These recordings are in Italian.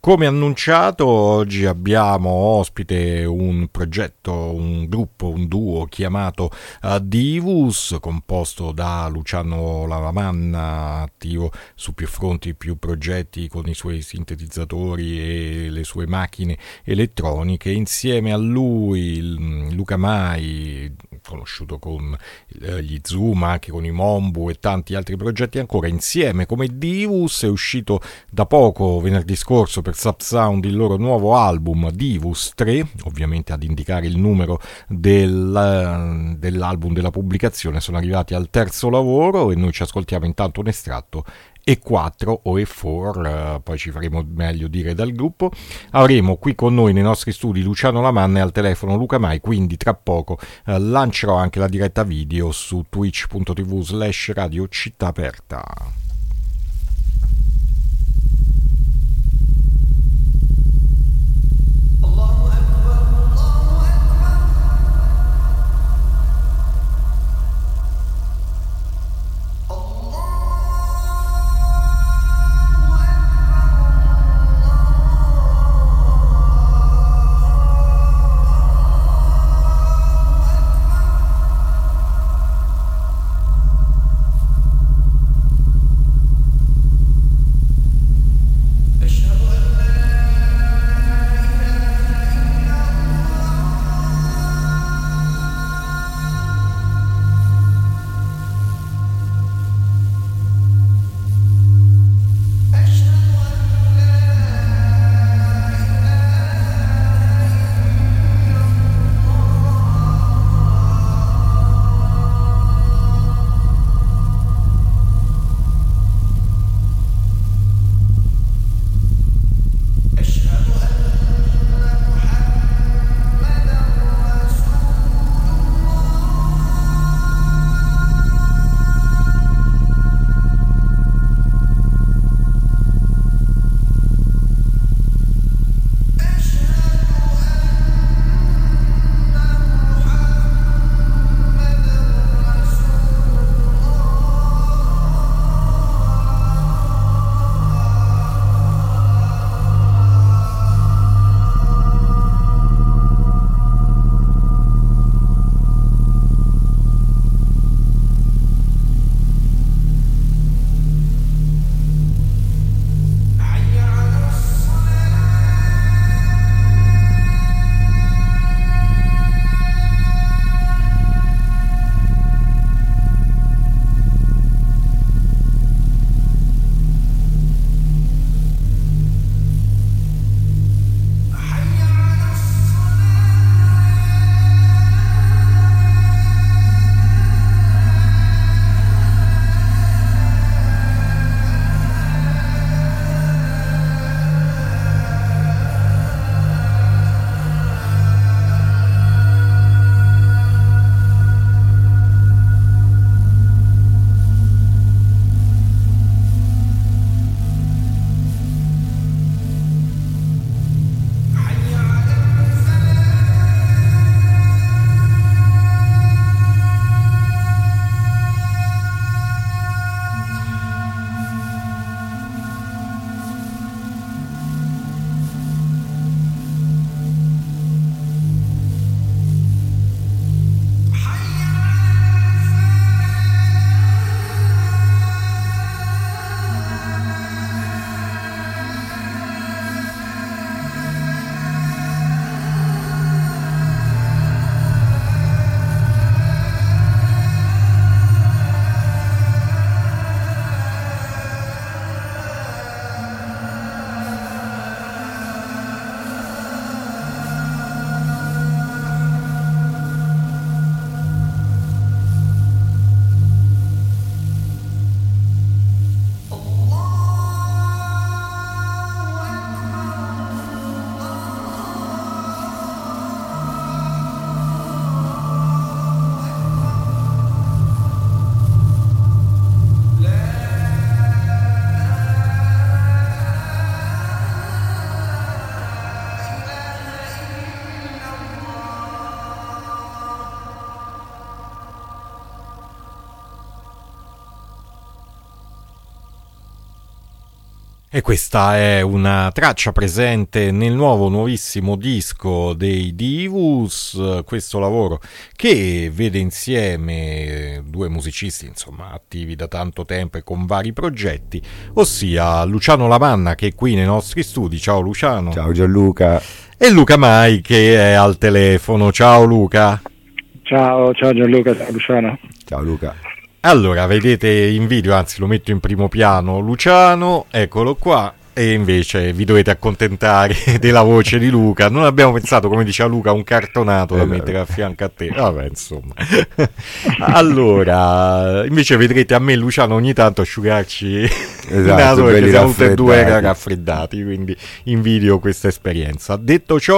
Come annunciato, oggi abbiamo ospite un progetto, un gruppo, un duo chiamato Divus, composto da Luciano Lavamanna, attivo su più fronti, più progetti con i suoi sintetizzatori e le sue macchine elettroniche. Insieme a lui Luca Mai, conosciuto con gli Zoom, anche con i Mombu e tanti altri progetti ancora. Insieme come Divus è uscito da poco, venerdì scorso, per Subsound il loro nuovo album Divus 3, ovviamente ad indicare il numero dell'album, della pubblicazione. Sono arrivati al terzo lavoro e noi ci ascoltiamo intanto un estratto E4 o E4, poi ci faremo meglio dire dal gruppo. Avremo qui con noi nei nostri studi Luciano Lamanna e al telefono Luca Mai, quindi tra poco lancerò anche la diretta video su twitch.tv/Radio Città Aperta. E questa è una traccia presente nel nuovissimo disco dei Divus, questo lavoro che vede insieme due musicisti, insomma, attivi da tanto tempo e con vari progetti, ossia Luciano Lamanna, che è qui nei nostri studi. Ciao Luciano. Ciao Gianluca. E Luca Mai, che è al telefono. Ciao Luca. Ciao Gianluca, ciao Luciano. Ciao Luca. Allora, vedete in video, anzi lo metto in primo piano, Luciano, eccolo qua, e invece vi dovete accontentare della voce di Luca. Non abbiamo pensato, come diceva Luca, a un cartonato da mettere a fianco a te. Vabbè, insomma. Allora, invece vedrete a me e Luciano ogni tanto asciugarci il naso, perché siamo tutti e due raffreddati, quindi invidio questa esperienza. Detto ciò,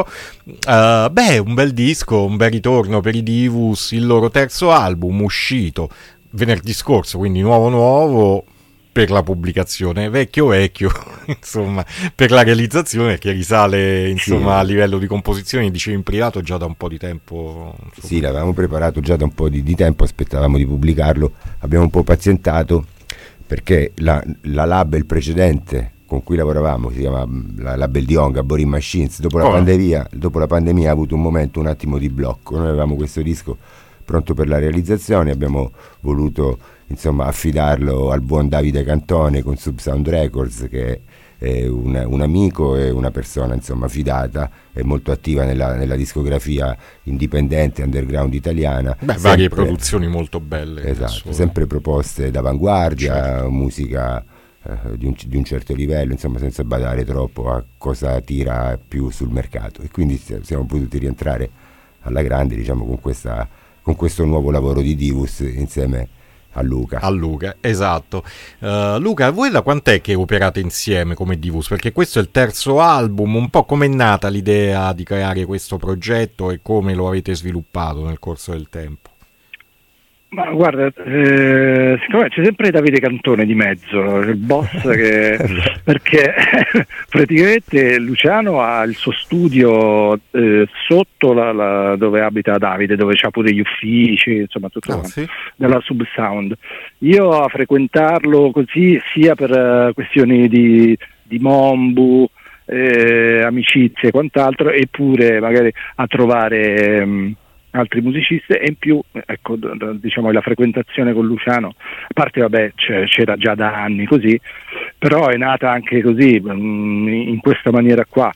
un bel disco, un bel ritorno per i Divus, il loro terzo album uscito venerdì scorso, quindi nuovo per la pubblicazione, vecchio insomma, per la realizzazione, che risale insomma a livello di composizione, dicevi in privato, già da un po' di tempo. Insomma. Sì, l'avevamo preparato già da un po' di tempo, aspettavamo di pubblicarlo, abbiamo un po' pazientato perché la label precedente con cui lavoravamo, si chiama la label di Onga, Boring Machines, dopo la pandemia ha avuto un momento un attimo di blocco. Noi avevamo questo disco pronto per la realizzazione, abbiamo voluto insomma affidarlo al buon Davide Cantone con Subsound Records, che è un amico e una persona insomma fidata e molto attiva nella discografia indipendente underground italiana. Varie produzioni molto belle. Esatto, sempre proposte d'avanguardia, certo. Musica di un certo livello, insomma, senza badare troppo a cosa tira più sul mercato, e quindi siamo potuti rientrare alla grande, diciamo, con questo nuovo lavoro di Divus insieme a Luca. Esatto. Luca, voi da quant'è che operate insieme come Divus? Perché questo è il terzo album, un po' com'è nata l'idea di creare questo progetto e come lo avete sviluppato nel corso del tempo? Ma guarda, siccome c'è sempre Davide Cantone di mezzo, il boss, perché praticamente Luciano ha il suo studio sotto dove abita Davide, dove c'ha pure gli uffici, insomma tutto della Subsound. Io a frequentarlo così sia per questioni di Mombu, amicizie e quant'altro, eppure magari a trovare altri musicisti, e in più, ecco, diciamo, la frequentazione con Luciano, a parte c'era già da anni così, però è nata anche così, in questa maniera qua.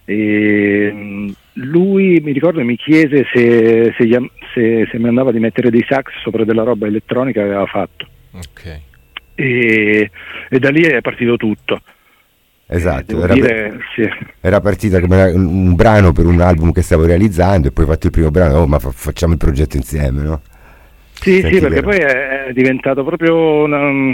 E lui, mi ricordo, mi chiese se mi andava di mettere dei sax sopra della roba elettronica che aveva fatto. Okay. E da lì è partito tutto. Esatto, era partita come un brano per un album che stavo realizzando, e poi fatto il primo brano, ma facciamo il progetto insieme, no? Sì, perché poi è diventato proprio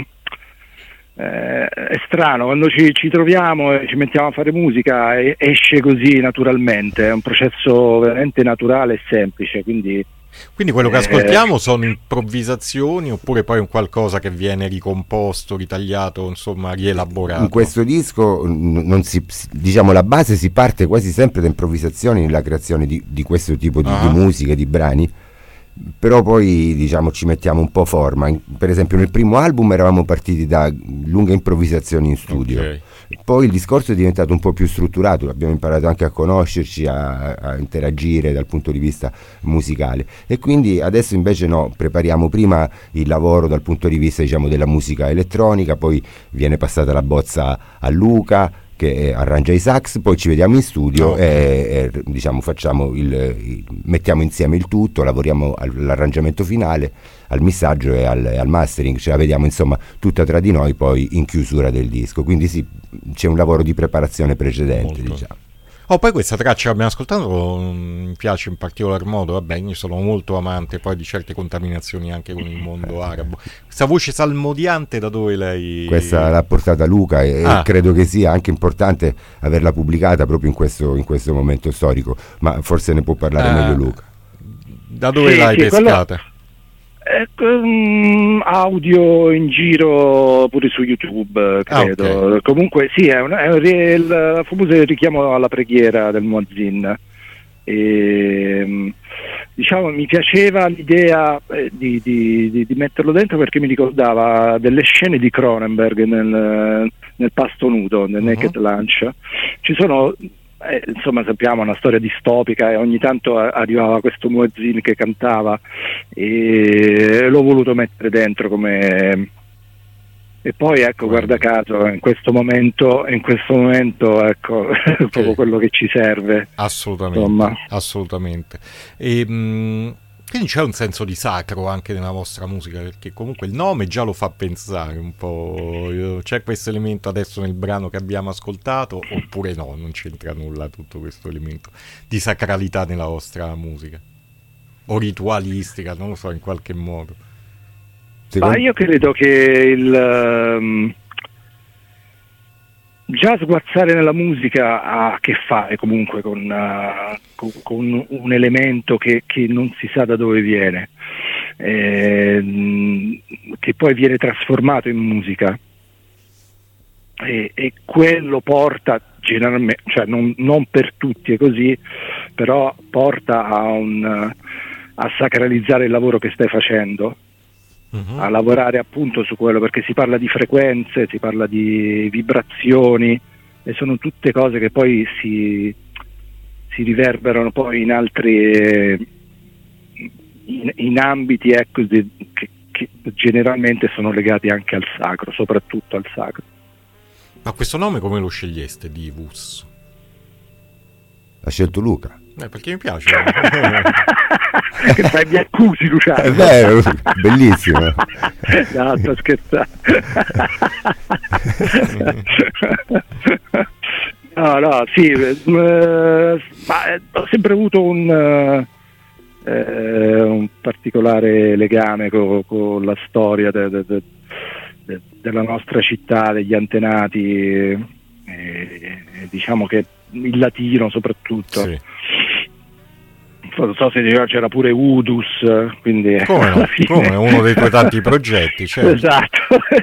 è strano, quando ci troviamo e ci mettiamo a fare musica, esce così naturalmente, è un processo veramente naturale e semplice, quindi quello che ascoltiamo sono improvvisazioni, oppure poi un qualcosa che viene ricomposto, ritagliato, insomma rielaborato? In questo disco diciamo, la base si parte quasi sempre da improvvisazioni nella creazione di questo tipo di musica, di brani, però poi, diciamo, ci mettiamo un po' forma. Per esempio nel primo album eravamo partiti da lunghe improvvisazioni in studio, okay. Poi il discorso è diventato un po' più strutturato, abbiamo imparato anche a conoscerci, a interagire dal punto di vista musicale, e quindi adesso invece prepariamo prima il lavoro dal punto di vista, diciamo, della musica elettronica, poi viene passata la bozza a Luca che arrangia i sax, poi ci vediamo in studio e diciamo mettiamo insieme il tutto, lavoriamo all'arrangiamento finale, al missaggio e al mastering, ce la vediamo insomma tutta tra di noi poi in chiusura del disco, quindi sì, c'è un lavoro di preparazione precedente. Molto. Diciamo. Poi questa traccia che abbiamo ascoltato mi piace in particolar modo, io sono molto amante poi di certe contaminazioni anche con il mondo arabo. Questa voce salmodiante da dove lei... Questa l'ha portata Luca e credo che sia anche importante averla pubblicata proprio in questo momento storico, ma forse ne può parlare meglio Luca. Da dove l'hai pescata? Audio in giro pure su YouTube, credo. Okay. Comunque sì, è il famoso richiamo alla preghiera del Muazzin. diciamo, mi piaceva l'idea di metterlo dentro, perché mi ricordava delle scene di Cronenberg nel Pasto Nudo, nel Naked Lunch. Ci sono, insomma, sappiamo, una storia distopica, e ogni tanto arrivava questo muezzin che cantava, e l'ho voluto mettere dentro come... E poi, ecco, guarda caso, in questo momento ecco, è proprio quello che ci serve. Assolutamente, insomma. Assolutamente. E, quindi c'è un senso di sacro anche nella vostra musica, perché comunque il nome già lo fa pensare un po'. C'è questo elemento adesso nel brano che abbiamo ascoltato, oppure no, non c'entra nulla tutto questo elemento di sacralità nella vostra musica? O ritualistica, non lo so, in qualche modo. Ma io credo che già sguazzare nella musica ha a che fare comunque con un elemento che non si sa da dove viene, che poi viene trasformato in musica, e quello porta generalmente, cioè non per tutti è così, però porta a sacralizzare il lavoro che stai facendo. A lavorare appunto su quello, perché si parla di frequenze, si parla di vibrazioni, e sono tutte cose che poi si riverberano poi in altri in ambiti, ecco, che generalmente sono legati anche al sacro, soprattutto al sacro. Ma questo nome come lo sceglieste, Divus? L'ha scelto Luca. Perché mi piace. Che fai, mi accusi, Luciano. È vero, bellissimo. No, sto scherzando. No, sì, ma ho sempre avuto un particolare legame con la storia della nostra città, degli antenati, e diciamo che il latino soprattutto. Sì. Non so se c'era pure Udus, quindi come uno dei tuoi tanti progetti, certo. Esatto.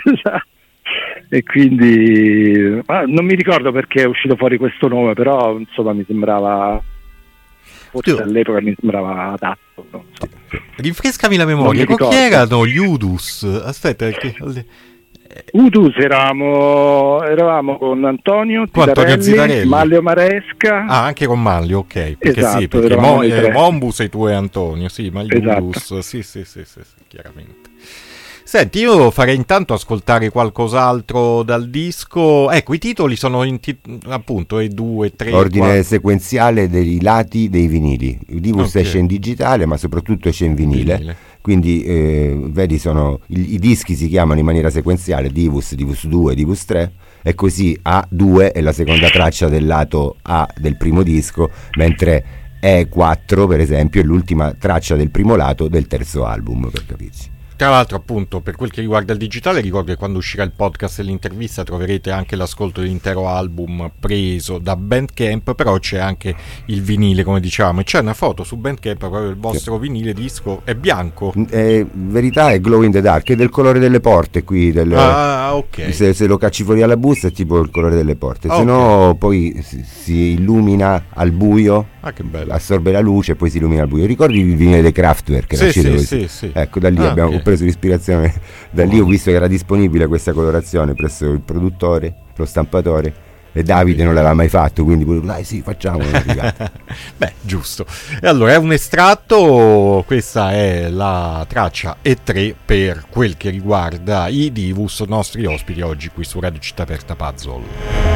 E quindi non mi ricordo perché è uscito fuori questo nome, però insomma mi sembrava, forse all'epoca mi sembrava adatto, non so. Rinfrescami la memoria, chi erano gli Udus? Aspetta, perché Udus eravamo con Antonio Zitarelli, Manlio Maresca. Anche con Manlio, ok, perché esatto, sì, perché Mombus e tu e Antonio, sì, ma gli Udus, sì, chiaramente. Senti, io farei intanto ascoltare qualcos'altro dal disco. Ecco, i titoli sono appunto E2, 3, ordine 4. Sequenziale dei lati dei vinili. Il Divus esce in digitale, ma soprattutto esce in vinile. Quindi vedi, i dischi si chiamano in maniera sequenziale: Divus, Divus 2, Divus 3, e così A2 è la seconda traccia del lato A del primo disco, mentre E4 per esempio è l'ultima traccia del primo lato del terzo album, per capirci. Tra l'altro, appunto, per quel che riguarda il digitale, ricordo che quando uscirà il podcast e l'intervista troverete anche l'ascolto dell'intero album preso da Bandcamp, però c'è anche il vinile, come dicevamo, e c'è una foto su Bandcamp proprio del vostro vinile disco, è bianco. Verità è glow in the dark, è del colore delle porte qui. Ok. Se lo cacci fuori alla busta è tipo il colore delle porte, se no poi si illumina al buio. Che bello. Assorbe la luce e poi si illumina al buio. Ricordi il vinile dei Kraftwerk? Sì. Ecco, da lì ho preso l'ispirazione, da lì ho visto che era disponibile questa colorazione presso il produttore, lo stampatore, e Davide non l'aveva mai fatto, quindi dai, sì, facciamo. Beh, giusto. E allora è un estratto, questa è la traccia E3 per quel che riguarda i Divus, nostri ospiti oggi qui su Radio Città Aperta Puzzle.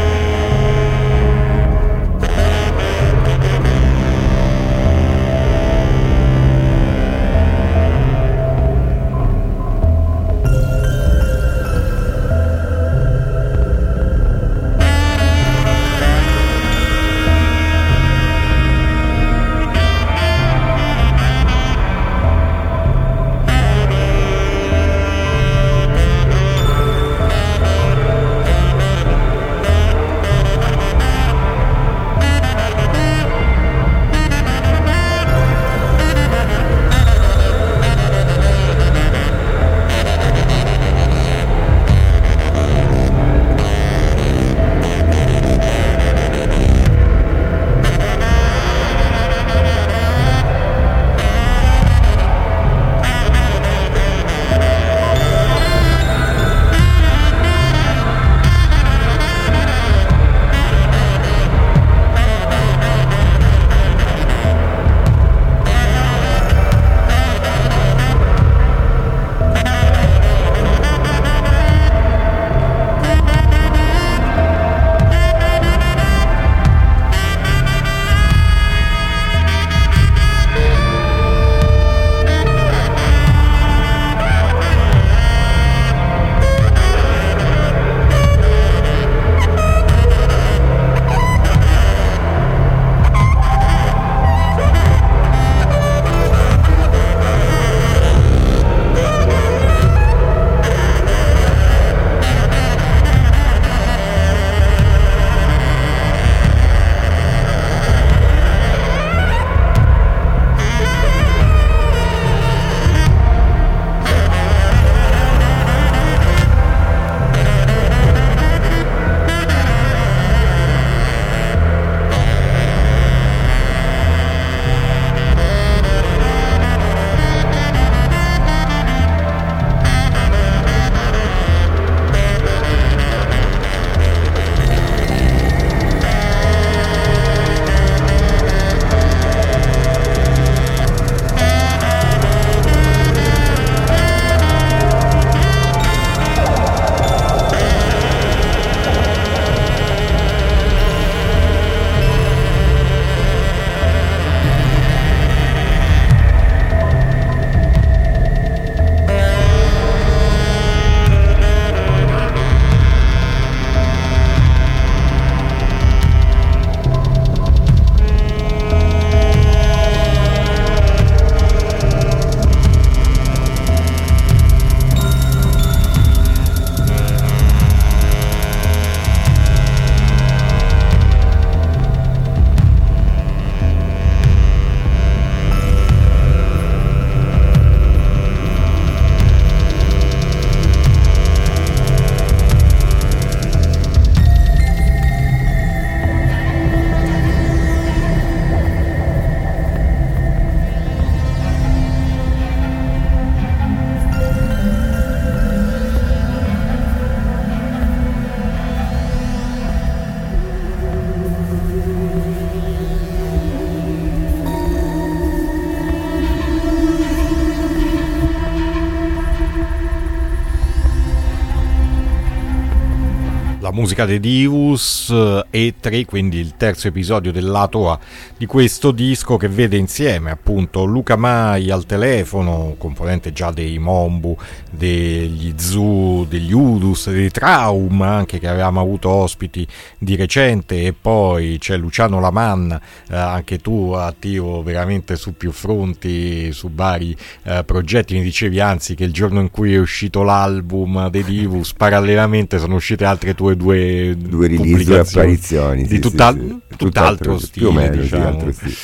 musica dei Divus E3, quindi il terzo episodio del lato A di questo disco, che vede insieme appunto Luca Mai al telefono, componente già dei Mombu, degli Zoo, degli Udus, dei Traum anche, che avevamo avuto ospiti di recente, e poi c'è Luciano Lamanna, anche tu attivo veramente su più fronti, su vari progetti. Mi dicevi anzi che il giorno in cui è uscito l'album dei Divus parallelamente sono uscite altre tue due release e apparizioni di tutt'altro stile, più o meno, diciamo. altro stile.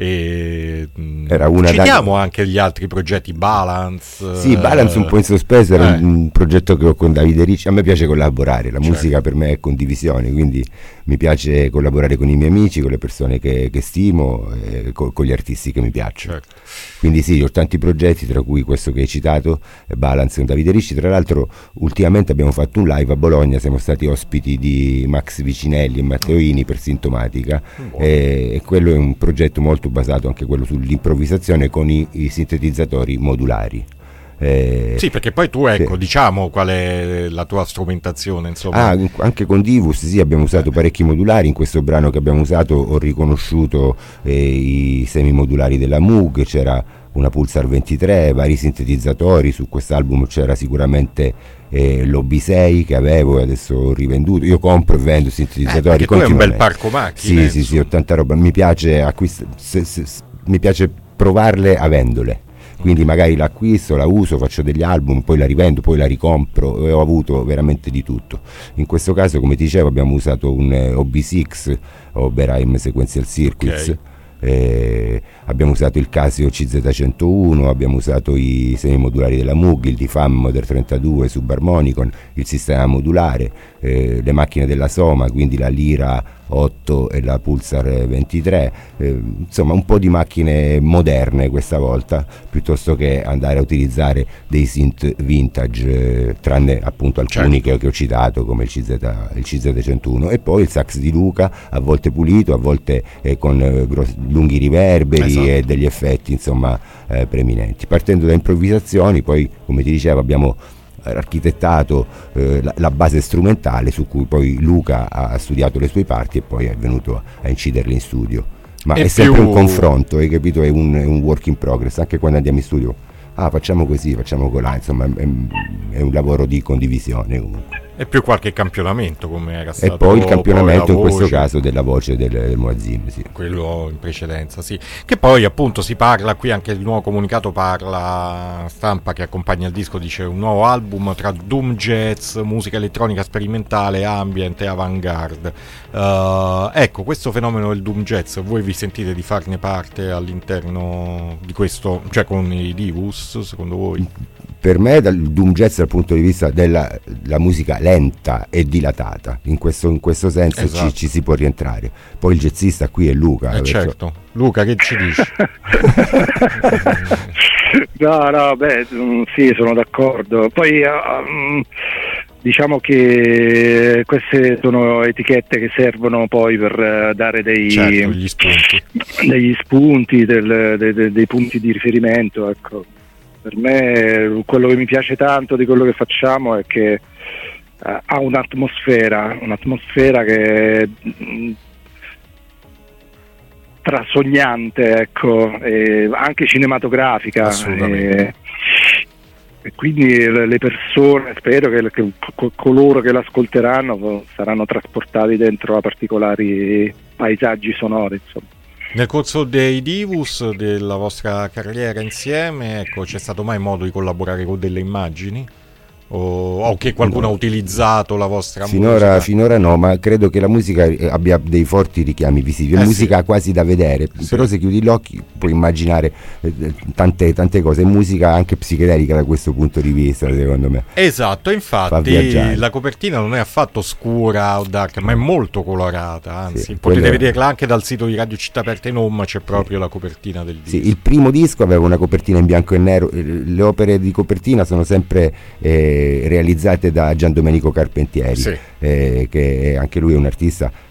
Era una citiamo anche gli altri progetti. Balance, sì, Balance un po' in sospeso, era un progetto che ho con Davide Ricci. A me piace collaborare, la musica per me è condivisione, quindi mi piace collaborare con i miei amici, con le persone che stimo, con gli artisti che mi piacciono. Quindi sì, ho tanti progetti, tra cui questo che hai citato, Balance con Davide Ricci. Tra l'altro ultimamente abbiamo fatto un live a Bologna, siamo stati ospiti di Max Vicinelli e Matteo Ini per Sintomatica, e quello è un progetto molto basato anche quello sull'improvvisazione con i sintetizzatori modulari. Sì, perché poi tu, ecco, diciamo qual è la tua strumentazione, insomma. Anche con Divus sì, abbiamo usato parecchi modulari. In questo brano che abbiamo usato ho riconosciuto i semimodulari della Moog, c'era una Pulsar 23, vari sintetizzatori. Su quest'album c'era sicuramente l'OB6 che avevo e adesso ho rivenduto. Io compro e vendo sintetizzatori tu hai un bel parco macchine. Sì, ho tanta roba. Mi piace mi piace provarle avendole. Quindi magari l'acquisto, la uso, faccio degli album, poi la rivendo, poi la ricompro, e ho avuto veramente di tutto. In questo caso, come ti dicevo, abbiamo usato un OB6, Oberheim Sequential Circuits, abbiamo usato il Casio CZ101, abbiamo usato i semimodulari della Moog, il DFAM Model 32 Subarmonicon, il sistema modulare, le macchine della Soma, quindi la Lira 8 e la Pulsar 23, insomma un po' di macchine moderne questa volta, piuttosto che andare a utilizzare dei synth vintage, tranne appunto alcuni che ho citato, come il CZ101, e poi il sax di Luca, a volte pulito, a volte con lunghi riverberi e degli effetti insomma preeminenti, partendo da improvvisazioni. Poi, come ti dicevo, abbiamo architettato la base strumentale su cui poi Luca ha studiato le sue parti e poi è venuto a inciderle in studio, ma è sempre un confronto, hai capito? È un work in progress. Anche quando andiamo in studio, facciamo così, facciamo colà, insomma è un lavoro di condivisione comunque. E più qualche campionamento, come era stato. E poi il campionamento in questo caso della voce del Muazzin, sì. Quello in precedenza, sì. Che poi appunto si parla qui, anche il nuovo comunicato parla, stampa che accompagna il disco, dice un nuovo album tra doom jazz, musica elettronica sperimentale, ambient e avant-garde. Ecco, questo fenomeno del doom jazz, voi vi sentite di farne parte all'interno di questo, cioè con i Divus, secondo voi? Per me dal doom jazz dal punto di vista della musica lenta e dilatata, in questo senso ci si può rientrare. Poi il jazzista qui è Luca. Certo. Luca, che ci dici? Sì, sono d'accordo. Poi diciamo che queste sono etichette che servono poi per dare degli spunti, dei punti di riferimento, ecco. Per me quello che mi piace tanto di quello che facciamo è che ha un'atmosfera che è trasognante, ecco, anche cinematografica, assolutamente. E quindi le persone, spero che coloro che l'ascolteranno saranno trasportati dentro a particolari paesaggi sonori, insomma. Nel corso dei Divus, della vostra carriera insieme, ecco, c'è stato mai modo di collaborare con delle immagini? O che qualcuno ha utilizzato la vostra musica? Finora no, ma credo che la musica abbia dei forti richiami visivi. È musica quasi da vedere, però se chiudi gli occhi puoi immaginare tante cose. È musica anche psichedelica da questo punto di vista, secondo me. Esatto, infatti la copertina non è affatto scura o dark, ma è molto colorata, anzi potete vederla anche dal sito di Radio Città Aperta in Home, c'è proprio la copertina del disco. Sì, il primo disco aveva una copertina in bianco e nero, le opere di copertina sono sempre realizzate da Gian Domenico Carpentieri, che anche lui è un artista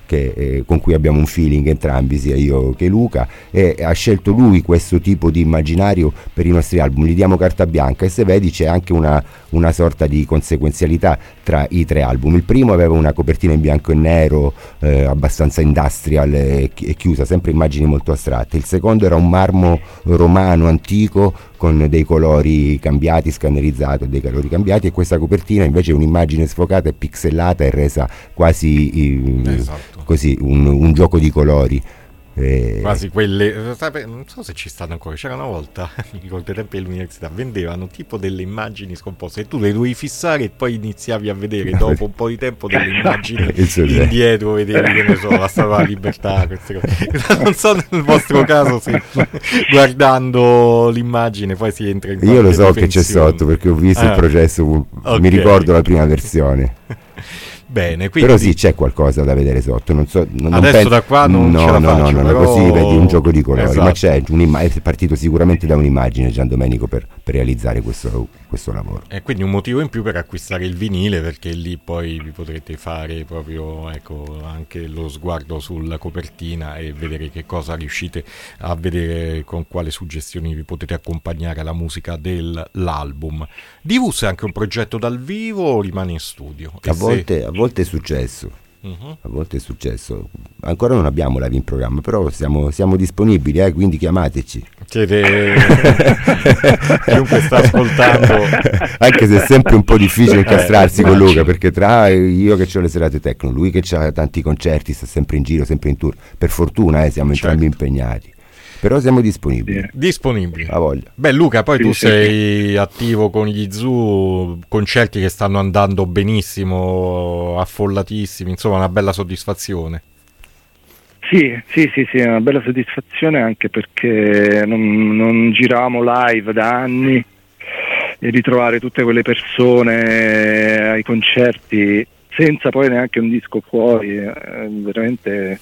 con cui abbiamo un feeling entrambi, sia io che Luca, e ha scelto lui questo tipo di immaginario per i nostri album. Gli diamo carta bianca e se vedi c'è anche una sorta di conseguenzialità tra i 3 album. Il primo aveva una copertina in bianco e nero abbastanza industrial e chiusa, sempre immagini molto astratte. Il secondo era un marmo romano antico con dei colori cambiati, scannerizzati, dei colori cambiati, e questa copertina invece è un'immagine sfocata e pixellata e resa quasi così un gioco di colori. Quasi quelle, non so se ci stanno ancora, c'era una volta, mi ricordo ai tempi dell'università, vendevano tipo delle immagini scomposte e tu le dovevi fissare e poi iniziavi a vedere dopo un po' di tempo delle immagini indietro, vedevi, che ne so, la Statua della Libertà, queste cose. Non so nel vostro caso se guardando l'immagine poi si entra in io lo so che c'è sotto perché ho visto il processo, okay. Mi ricordo la prima versione. Bene, quindi... però sì, c'è qualcosa da vedere sotto. Adesso penso... da qua non ce la faccio, però... così vedi un gioco di colori, esatto. Ma c'è è partito sicuramente da un'immagine Gian Domenico per realizzare questo lavoro. E quindi un motivo in più per acquistare il vinile, perché lì poi vi potrete fare proprio, ecco, anche lo sguardo sulla copertina e vedere che cosa riuscite a vedere, con quale suggestioni vi potete accompagnare alla musica dell'album. Divus è anche un progetto dal vivo o rimane in studio? A volte è successo. A volte è successo, ancora non abbiamo live in programma, però siamo disponibili, quindi chiamateci. Chiunque sta ascoltando, anche se è sempre un po' difficile incastrarsi con Luca, perché tra io che ho le serate techno, lui che ha tanti concerti, sta sempre in giro, sempre in tour, per fortuna siamo entrambi impegnati. Però siamo disponibili. A voglia. Beh, Luca, poi tu sei attivo con gli Zoo, concerti che stanno andando benissimo, affollatissimi, insomma una bella soddisfazione. Sì, è una bella soddisfazione, anche perché non giravamo live da anni, e ritrovare tutte quelle persone ai concerti senza poi neanche un disco fuori è veramente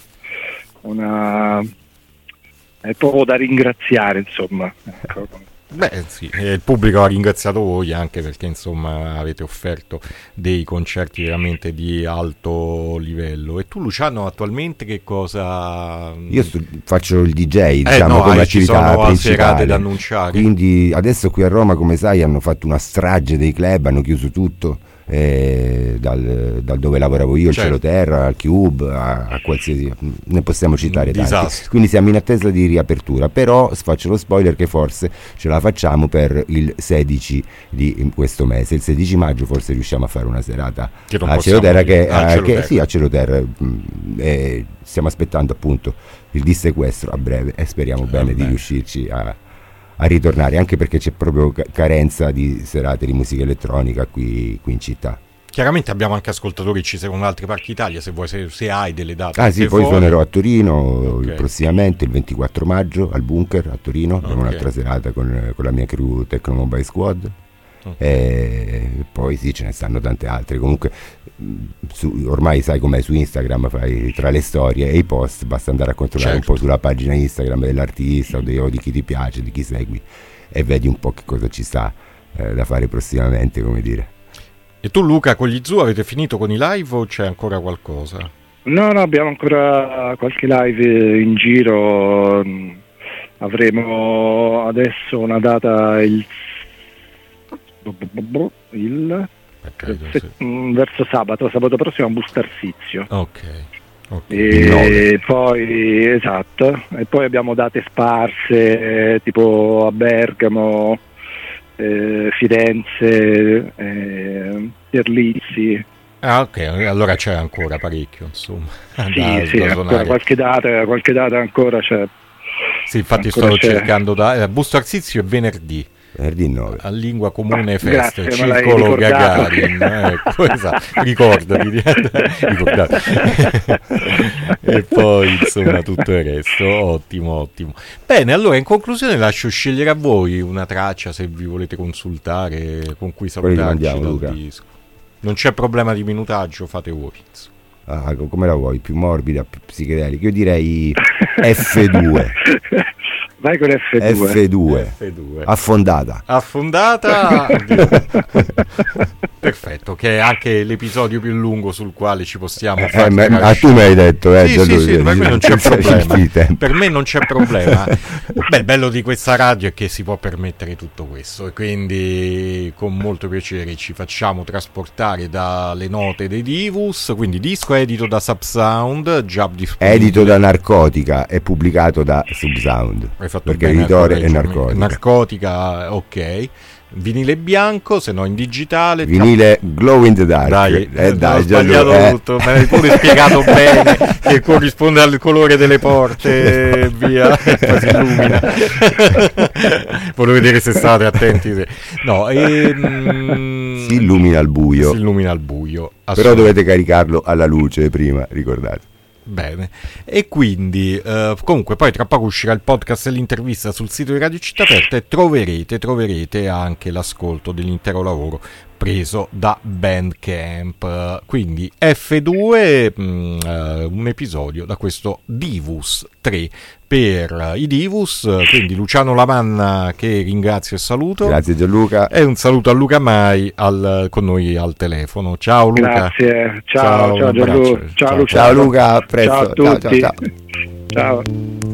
è proprio da ringraziare, insomma. Beh sì, il pubblico ha ringraziato voi anche perché insomma avete offerto dei concerti veramente di alto livello. E tu, Luciano, attualmente che cosa? Io faccio il DJ, diciamo, come attività principale, serate da annunciare. Quindi adesso qui a Roma, come sai, hanno fatto una strage dei club, hanno chiuso tutto. Dal dove lavoravo io, il Cielo Terra, al Cube, a qualsiasi, ne possiamo citare tanti. Quindi siamo in attesa di riapertura, però faccio lo spoiler che forse ce la facciamo per il 16 di questo mese, il 16 maggio forse riusciamo a fare una serata a Cielo Terra, a Cielo Terra, stiamo aspettando appunto il dissequestro a breve e speriamo bene di riuscirci a ritornare, anche perché c'è proprio carenza di serate di musica elettronica qui in città. Chiaramente abbiamo anche ascoltatori che ci seguono da altre parti d'Italia, se vuoi, se hai delle date. Sì, poi suonerò a Torino prossimamente il 24 maggio al Bunker a Torino, abbiamo un'altra serata con la mia crew Techno Mobile Squad. E poi sì, ce ne stanno tante altre. Comunque ormai sai com'è, su Instagram fai tra le storie e i post, basta andare a controllare un po' sulla pagina Instagram dell'artista o di chi ti piace, di chi segui, e vedi un po' che cosa ci sta da fare prossimamente, come dire. E tu, Luca, con gli Zoo avete finito con i live o c'è ancora qualcosa? No, abbiamo ancora qualche live in giro. Avremo adesso una data verso sabato prossimo a Bustarsizio. E poi e poi abbiamo date sparse tipo a Bergamo, Firenze, Terlizzi. Allora c'è ancora parecchio, insomma. Sì, ancora qualche data ancora c'è. Sì, infatti sto cercando Bustarsizio è venerdì 9 a lingua comune feste. Grazie, Circolo Gagarin, esatto, ricordati. E poi insomma tutto il resto. Ottimo. Bene, allora in conclusione lascio scegliere a voi una traccia, se vi volete consultare, con cui salutarci dal disco. Non c'è problema di minutaggio, fate voi. Come la vuoi? Più morbida, più psichedelica? Io direi F2. Vai con F2. Affondata. Perfetto, che è anche l'episodio più lungo sul quale ci possiamo fare. Tu mi hai detto, sì, per me non c'è problema. Per me non c'è problema. Beh, il bello di questa radio è che si può permettere tutto questo, e quindi con molto piacere ci facciamo trasportare dalle note dei Divus. Quindi disco edito da Subsound, già disponibile. Edito da Narcotica e pubblicato da Subsound. Hai fatto perché bene, l'editore è Narcotica. Narcotica, ok. Vinile bianco, se no in digitale. Vinile glow in the dark. Dai, dai, ho sbagliato tutto. Me l'hai pure spiegato bene, che corrisponde al colore delle porte e via, poi si illumina. Volevo vedere se state attenti. No, si illumina al buio. Si illumina al buio. Però dovete caricarlo alla luce prima, ricordate. Bene, e quindi comunque poi tra poco uscirà il podcast e l'intervista sul sito di Radio Città Aperta, e troverete anche l'ascolto dell'intero lavoro preso da Bandcamp. Quindi F2, un episodio da questo Divus 3 per i Divus. Quindi Luciano Lamanna, che ringrazio e saluto. Grazie Gianluca. E un saluto a Luca Mai con noi al telefono. Ciao Luca. Grazie, ciao Gianluca. Ciao Luca, a presto. Ciao a tutti. Ciao.